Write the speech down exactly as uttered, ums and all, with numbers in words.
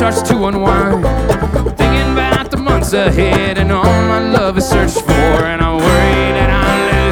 starts to unwind, thinking about the months ahead and all my love is searched for, and I